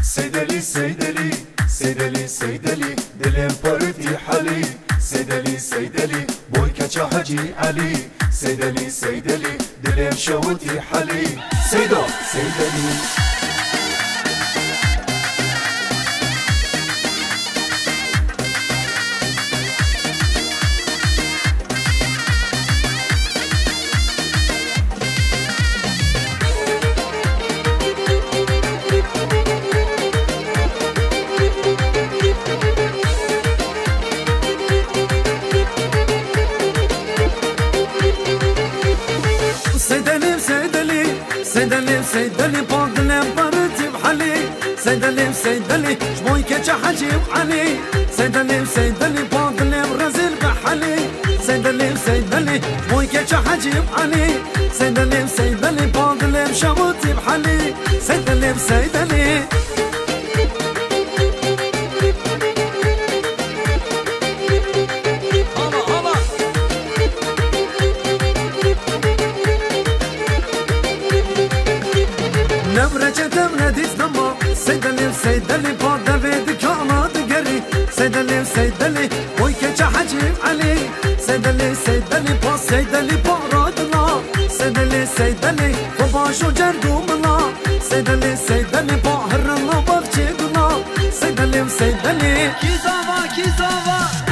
سيدلي سيدلي سيدلي سيدلي دلم پرتی حالی سيدلي سيدلي بوی کچا حجی علی سيدلي سيدلي دلم شوتی حالی سيدو سيدلي سيدلي سيدلي بودلم برتي بحالي سيدلي سيدلي شبوي كتش حجيب علي سيدلي سيدلي بودلم رزل بحالي سيدلي سيدلي شبوي كتش حجيب علي سيدلي سيدلي بودلم شوتي بحالي سيدلي سيدلي سيدلي سيدلي بعد بيدك انا دقري سيدلي سيدلي وي كتش حجيب علي سيدلي سيدلي با سيدلي بارادنا سيدلي سيدلي فباشو جردومنا سيدلي سيدلي با هرنا بغجدنا سيدلي سيدلي كيزاوا كيزاوا